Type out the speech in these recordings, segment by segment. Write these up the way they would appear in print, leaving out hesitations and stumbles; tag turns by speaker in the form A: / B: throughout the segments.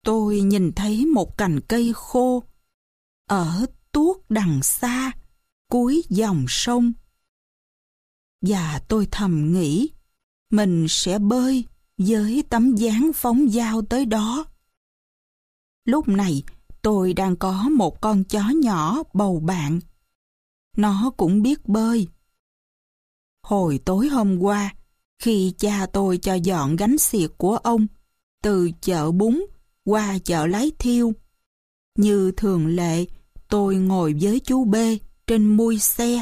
A: Tôi nhìn thấy một cành cây khô ở tuốt đằng xa, cuối dòng sông. Và tôi thầm nghĩ, mình sẽ bơi với tấm dáng phóng dao tới đó. Lúc này, tôi đang có một con chó nhỏ bầu bạn. Nó cũng biết bơi. Hồi tối hôm qua, khi cha tôi cho dọn gánh xiệt của ông từ chợ bún qua chợ Lái Thiêu, như thường lệ, tôi ngồi với chú B trên mui xe.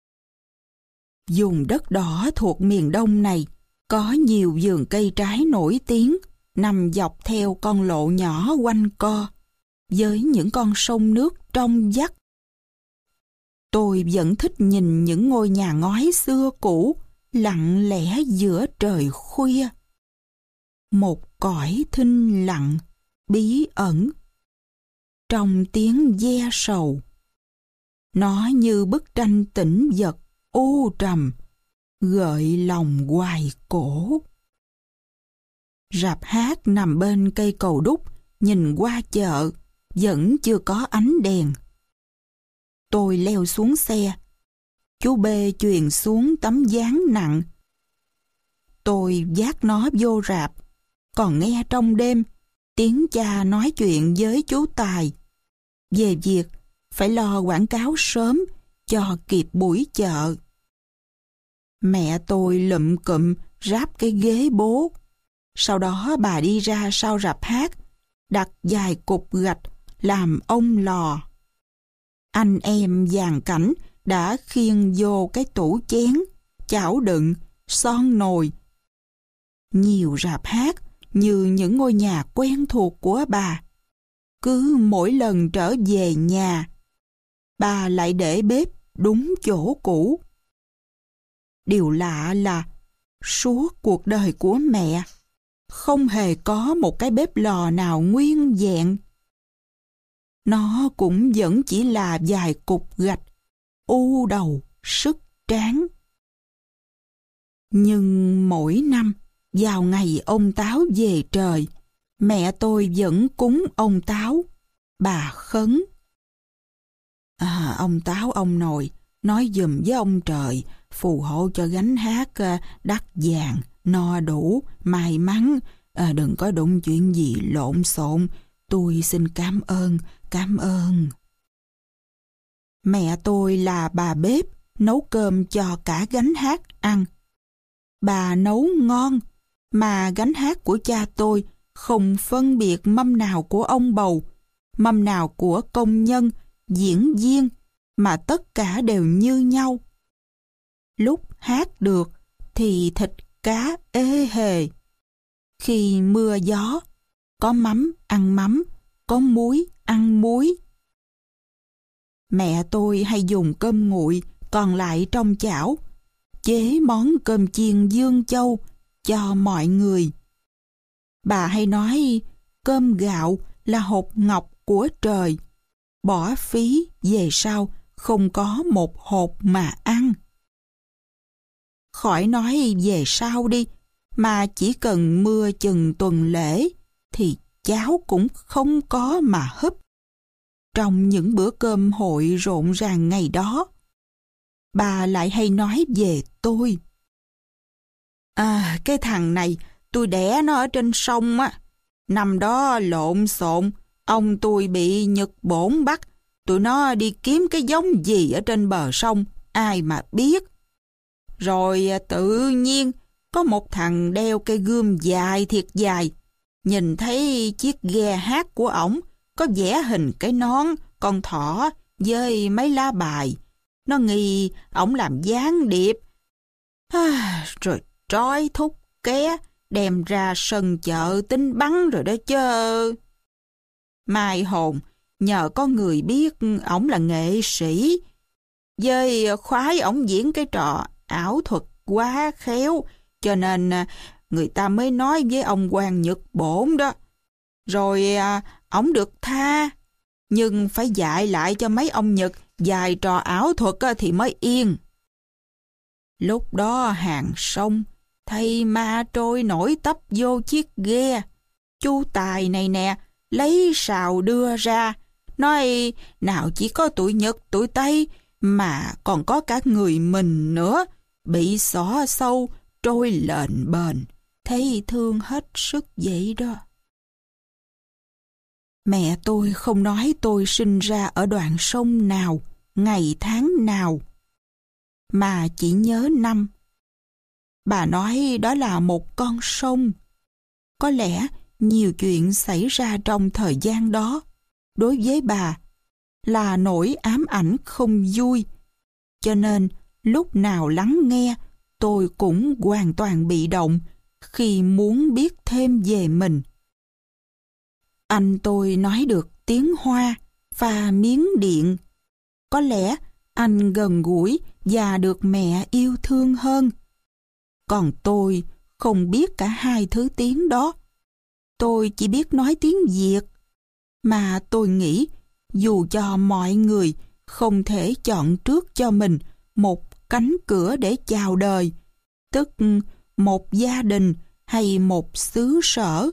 A: Vùng đất đỏ thuộc miền Đông này có nhiều vườn cây trái nổi tiếng nằm dọc theo con lộ nhỏ quanh co, với những con sông nước trong vắt. Tôi vẫn thích nhìn những ngôi nhà ngói xưa cũ lặng lẽ giữa trời khuya. Một cõi thinh lặng, bí ẩn, trong tiếng ve sầu. Nó như bức tranh tĩnh vật, u trầm, gợi lòng hoài cổ. Rạp hát nằm bên cây cầu đúc, nhìn qua chợ, vẫn chưa có ánh đèn. Tôi leo xuống xe. Chú B chuyền xuống tấm ván nặng. Tôi vác nó vô rạp, còn nghe trong đêm tiếng cha nói chuyện với chú Tài về việc phải lo quảng cáo sớm cho kịp buổi chợ. Mẹ tôi lụm cụm ráp cái ghế bố. Sau đó bà đi ra sau rạp hát, đặt vài cục gạch làm ông lò. Anh em dàn cảnh đã khiêng vô cái tủ chén, chảo đựng, son nồi. Nhiều rạp hát như những ngôi nhà quen thuộc của bà. Cứ mỗi lần trở về nhà, bà lại để bếp đúng chỗ cũ. Điều lạ là suốt cuộc đời của mẹ không hề có một cái bếp lò nào nguyên vẹn. Nó cũng vẫn chỉ là vài cục gạch, u đầu, sức tráng. Nhưng mỗi năm, vào ngày ông Táo về trời, mẹ tôi vẫn cúng ông Táo, bà khấn. Ông Táo ông nội, nói giùm với ông trời, phù hộ cho gánh hát đắt vàng, no đủ, may mắn, đừng có đụng chuyện gì lộn xộn, tôi xin cảm ơn, cảm ơn. Mẹ tôi là bà bếp, nấu cơm cho cả gánh hát ăn. Bà nấu ngon, mà gánh hát của cha tôi không phân biệt mâm nào của ông bầu, mâm nào của công nhân, diễn viên, mà tất cả đều như nhau. Lúc hát được thì thịt cá ê hề. Khi mưa gió, có mắm ăn mắm, có muối ăn muối. Mẹ tôi hay dùng cơm nguội còn lại trong chảo, chế món cơm chiên Dương Châu cho mọi người. Bà hay nói cơm gạo là hột ngọc của trời, bỏ phí về sau không có một hột mà ăn. Khỏi nói về sau đi, mà chỉ cần mưa chừng tuần lễ thì cháo cũng không có mà húp. Trong những bữa cơm hội rộn ràng ngày đó, bà lại hay nói về tôi. Cái thằng này, tôi đẻ nó ở trên sông á. Năm đó lộn xộn, ông tôi bị Nhật Bổn bắt. Tụi nó đi kiếm cái giống gì ở trên bờ sông, ai mà biết. Rồi tự nhiên, có một thằng đeo cây gươm dài thiệt dài. Nhìn thấy chiếc ghe hát của ổng, có vẽ hình cái nón, con thỏ với mấy lá bài. Nó nghi ổng làm gián điệp. Rồi trói thúc ké, đem ra sân chợ tính bắn rồi đó chứ. Mai hồn, nhờ có người biết ổng là nghệ sĩ, với khoái ổng diễn cái trò ảo thuật quá khéo, cho nên người ta mới nói với ông quan Nhật Bổn đó. Rồi ổng được tha, nhưng phải dạy lại cho mấy ông Nhật vài trò ảo thuật thì mới yên. Lúc đó hàng sông, thầy ma trôi nổi tấp vô chiếc ghe. Chú Tài này nè, lấy sào đưa ra, nói nào chỉ có tụi Nhật, tụi Tây, mà còn có cả người mình nữa, bị xỏ sâu, trôi lềnh bềnh, thấy thương hết sức vậy đó. Mẹ tôi không nói tôi sinh ra ở đoạn sông nào, ngày tháng nào, mà chỉ nhớ năm. Bà nói đó là một con sông. Có lẽ nhiều chuyện xảy ra trong thời gian đó, đối với bà, là nỗi ám ảnh không vui. Cho nên, lúc nào lắng nghe, tôi cũng hoàn toàn bị động khi muốn biết thêm về mình. Anh tôi nói được tiếng Hoa và Miến Điện. Có lẽ anh gần gũi và được mẹ yêu thương hơn. Còn tôi không biết cả hai thứ tiếng đó. Tôi chỉ biết nói tiếng Việt. Mà tôi nghĩ dù cho mọi người không thể chọn trước cho mình một cánh cửa để chào đời, tức một gia đình hay một xứ sở.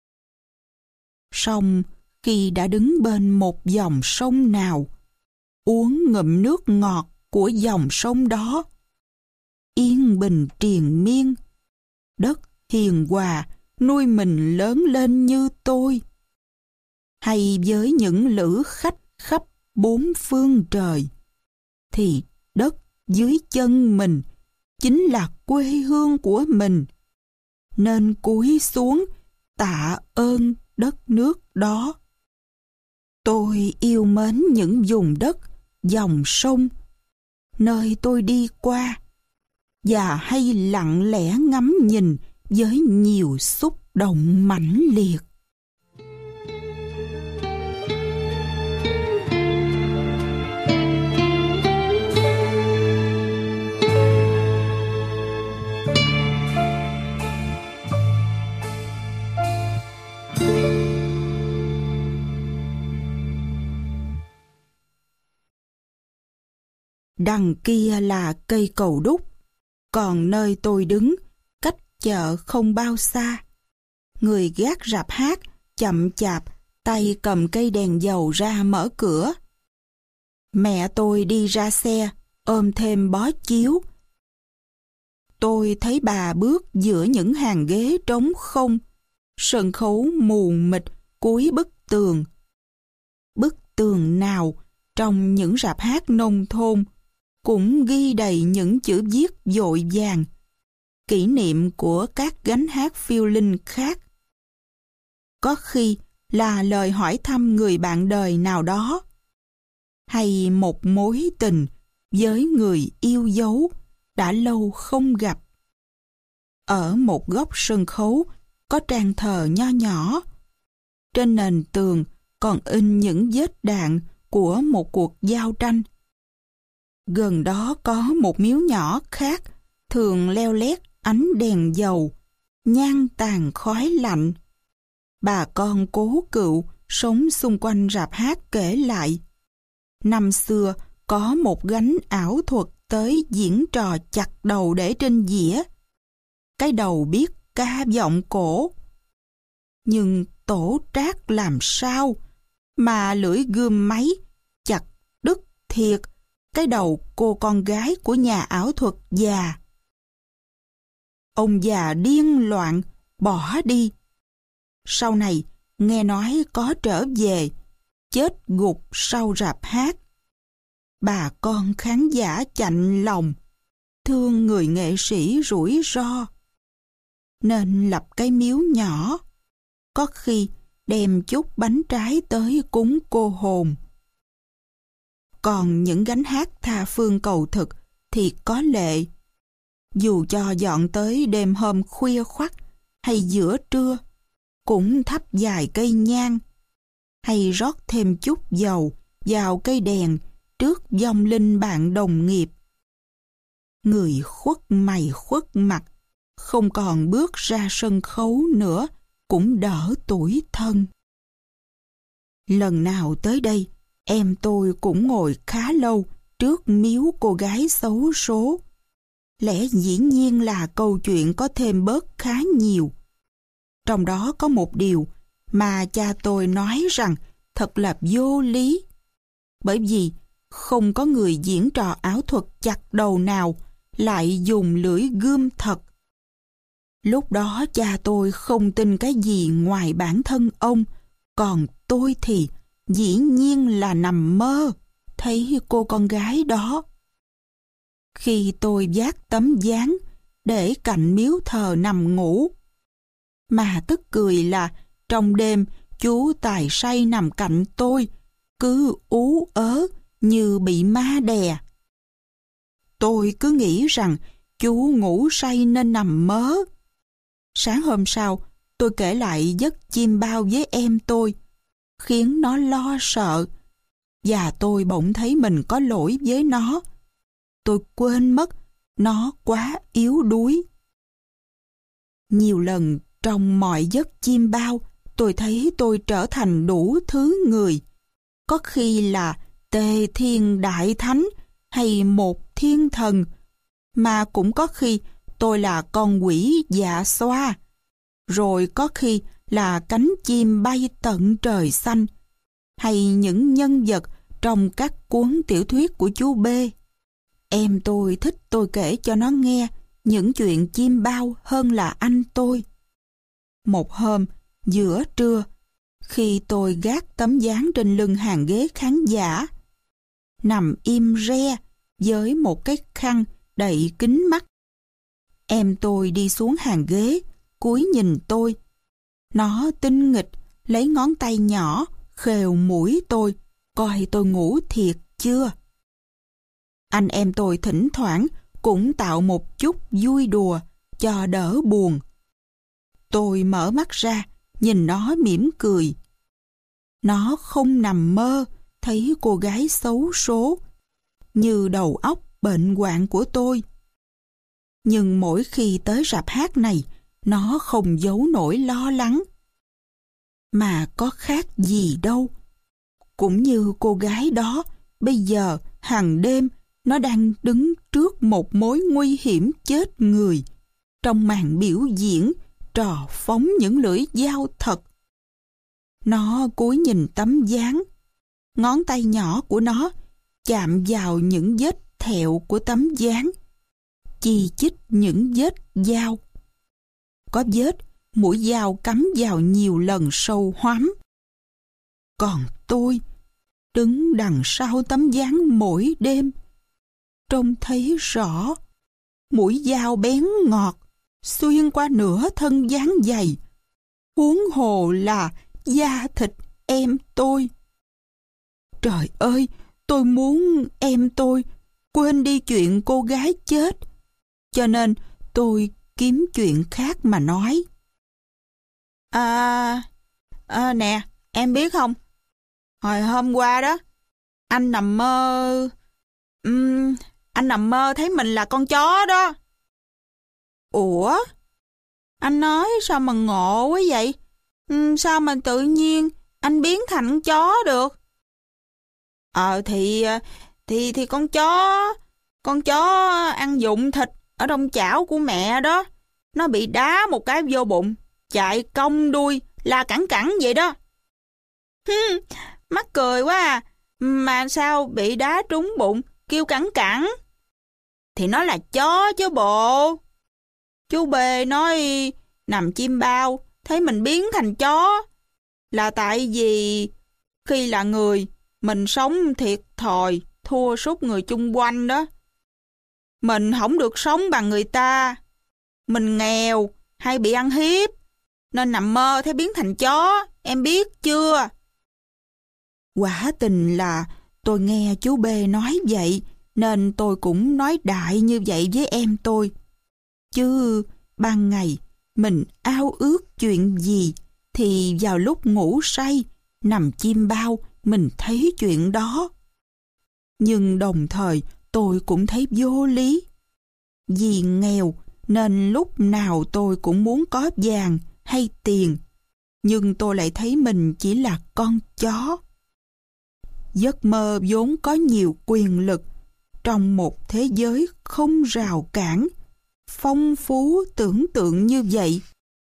A: Song khi đã đứng bên một dòng sông nào, uống ngụm nước ngọt của dòng sông đó, yên bình triền miên, đất hiền hòa nuôi mình lớn lên như tôi, hay với những lữ khách khắp bốn phương trời, thì đất dưới chân mình chính là quê hương của mình, nên cúi xuống tạ ơn đất nước đó. Tôi yêu mến những vùng đất, dòng sông, nơi tôi đi qua, và hay lặng lẽ ngắm nhìn với nhiều xúc động mãnh liệt. Đằng kia là cây cầu đúc, còn nơi tôi đứng, cách chợ không bao xa. Người gác rạp hát, chậm chạp, tay cầm cây đèn dầu ra mở cửa. Mẹ tôi đi ra xe, ôm thêm bó chiếu. Tôi thấy bà bước giữa những hàng ghế trống không, sân khấu mù mịt cuối bức tường. Bức tường nào trong những rạp hát nông thôn cũng ghi đầy những chữ viết vội vàng, kỷ niệm của các gánh hát phiêu linh khác. Có khi là lời hỏi thăm người bạn đời nào đó, hay một mối tình với người yêu dấu đã lâu không gặp. Ở một góc sân khấu có trang thờ nho nhỏ. Trên nền tường còn in những vết đạn của một cuộc giao tranh. Gần đó có một miếu nhỏ khác, thường leo lét ánh đèn dầu, nhang tàn khói lạnh. Bà con cố cựu sống xung quanh rạp hát kể lại. Năm xưa có một gánh ảo thuật tới diễn trò chặt đầu để trên dĩa. Cái đầu biết ca vọng cổ. Nhưng tổ trác làm sao mà lưỡi gươm máy chặt đứt thiệt cái đầu cô con gái của nhà ảo thuật già. Ông già điên loạn bỏ đi. Sau này nghe nói có trở về, chết gục sau rạp hát. Bà con khán giả chạnh lòng, thương người nghệ sĩ rủi ro, nên lập cái miếu nhỏ, có khi đem chút bánh trái tới cúng cô hồn. Còn những gánh hát tha phương cầu thực thì có lệ. Dù cho dọn tới đêm hôm khuya khoắt hay giữa trưa, cũng thắp vài cây nhang, hay rót thêm chút dầu vào cây đèn trước vong linh bạn đồng nghiệp. Người khuất mày khuất mặt, không còn bước ra sân khấu nữa, cũng đỡ tủi thân. Lần nào tới đây, em tôi cũng ngồi khá lâu trước miếu cô gái xấu số. Lẽ dĩ nhiên là câu chuyện có thêm bớt khá nhiều. Trong đó có một điều mà cha tôi nói rằng thật là vô lý. Bởi vì không có người diễn trò ảo thuật chặt đầu nào lại dùng lưỡi gươm thật. Lúc đó cha tôi không tin cái gì ngoài bản thân ông, còn tôi thì dĩ nhiên là nằm mơ thấy cô con gái đó. Khi tôi vác tấm dáng để cạnh miếu thờ nằm ngủ, mà tức cười là trong đêm chú tài say nằm cạnh tôi, cứ ú ớ như bị ma đè. Tôi cứ nghĩ rằng chú ngủ say nên nằm mơ. Sáng hôm sau, tôi kể lại giấc chim bao với em tôi, khiến nó lo sợ, và tôi bỗng thấy mình có lỗi với nó. Tôi quên mất nó quá yếu đuối. Nhiều lần trong mọi giấc chim bao, tôi thấy tôi trở thành đủ thứ người. Có khi là Tề Thiên Đại Thánh hay một thiên thần, mà cũng có khi tôi là con quỷ dạ xoa, rồi có khi là cánh chim bay tận trời xanh, hay những nhân vật trong các cuốn tiểu thuyết của chú B. Em tôi thích tôi kể cho nó nghe những chuyện chim bao hơn là anh tôi. Một hôm, giữa trưa, khi tôi gác tấm dáng trên lưng hàng ghế khán giả, nằm im re với một cái khăn đậy kín mắt, em tôi đi xuống hàng ghế, cúi nhìn tôi. Nó tinh nghịch lấy ngón tay nhỏ khều mũi tôi, coi tôi ngủ thiệt chưa. Anh em tôi thỉnh thoảng cũng tạo một chút vui đùa cho đỡ buồn. Tôi mở mắt ra, nhìn nó mỉm cười. Nó không nằm mơ thấy cô gái xấu số, như đầu óc bệnh hoạn của tôi. Nhưng mỗi khi tới rạp hát này, nó không giấu nổi lo lắng. Mà có khác gì đâu. Cũng như cô gái đó, bây giờ hàng đêm nó đang đứng trước một mối nguy hiểm chết người trong màn biểu diễn trò phóng những lưỡi dao thật. Nó cúi nhìn tấm dáng, ngón tay nhỏ của nó chạm vào những vết thẹo của tấm dáng, chi chít những vết dao. Có vết mũi dao cắm vào nhiều lần sâu hoắm. Còn tôi, đứng đằng sau tấm dáng mỗi đêm, trông thấy rõ mũi dao bén ngọt xuyên qua nửa thân dáng dày, huống hồ là da thịt em tôi. Trời ơi, tôi muốn em tôi quên đi chuyện cô gái chết, cho nên tôi kiếm chuyện khác mà nói. Nè, em biết không, hồi hôm qua đó, anh nằm mơ... anh nằm mơ thấy mình là con chó đó. Ủa? Anh nói sao mà ngộ quá vậy? Sao mà tự nhiên anh biến thành con chó được? Thì con chó ăn vụng thịt ở trong chảo của mẹ đó. Nó bị đá một cái vô bụng, chạy cong đuôi, la cẳng cẳng vậy đó. Mắc cười quá à. Mà sao bị đá trúng bụng, kêu cẳng cẳng? Thì nó là chó chứ bộ. Chú B nói nằm chim bao, thấy mình biến thành chó, là tại vì khi là người, mình sống thiệt thòi, thua sút người chung quanh đó. Mình không được sống bằng người ta. Mình nghèo hay bị ăn hiếp, nên nằm mơ thấy biến thành chó, em biết chưa? Quả tình là tôi nghe chú B nói vậy, nên tôi cũng nói đại như vậy với em tôi. Chứ ban ngày mình ao ước chuyện gì thì vào lúc ngủ say, nằm chim bao, mình thấy chuyện đó. Nhưng đồng thời tôi cũng thấy vô lý. Vì nghèo nên lúc nào tôi cũng muốn có vàng hay tiền, nhưng tôi lại thấy mình chỉ là con chó. Giấc mơ vốn có nhiều quyền lực trong một thế giới không rào cản, phong phú tưởng tượng như vậy.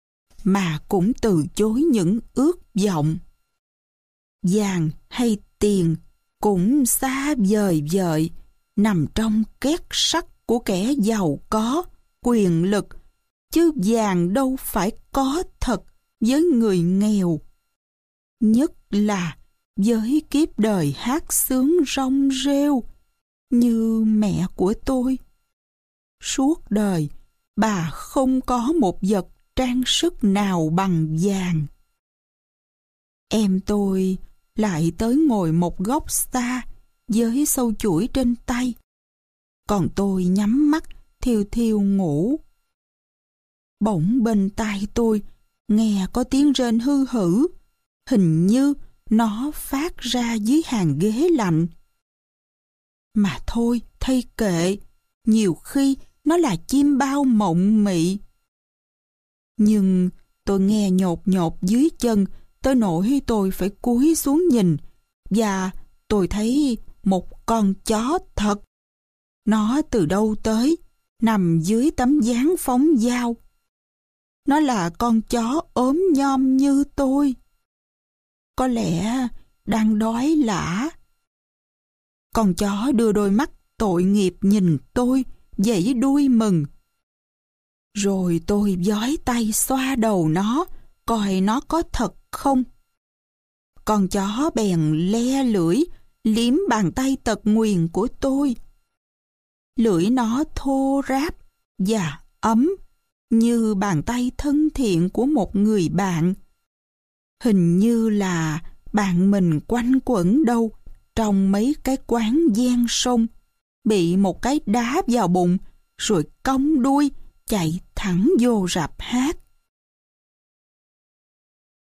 A: mà cũng từ chối những ước vọng. Vàng hay tiền cũng xa vời vợi, nằm trong két sắt của kẻ giàu có, quyền lực, chứ vàng đâu phải có thật với người nghèo. Nhất là với kiếp đời hát sướng rong rêu như mẹ của tôi. Suốt đời, bà không có một vật trang sức nào bằng vàng. Em tôi lại tới ngồi một góc xa với sâu chuỗi trên tay, còn tôi nhắm mắt thiêu thiêu ngủ. Bỗng bên tai tôi nghe có tiếng rên hư hử, hình như nó phát ra dưới hàng ghế lạnh. Mà thôi, thay kệ, nhiều khi nó là chim bao mộng mị. Nhưng tôi nghe nhột nhột dưới chân, tới nỗi tôi phải cúi xuống nhìn, và tôi thấy một con chó thật. Nó từ đâu tới, nằm dưới tấm dáng phóng dao. Nó là con chó ốm nhom như tôi. Có lẽ đang đói lả. Con chó đưa đôi mắt tội nghiệp nhìn tôi, vẫy đuôi mừng. Rồi tôi vói tay xoa đầu nó, coi nó có thật không. Con chó bèn le lưỡi, liếm bàn tay tật nguyền của tôi. Lưỡi nó thô ráp và ấm, như bàn tay thân thiện của một người bạn. Hình như là bạn mình quanh quẩn đâu trong mấy cái quán ven sông, bị một cái đá vào bụng, rồi cong đuôi chạy thẳng vô rạp hát.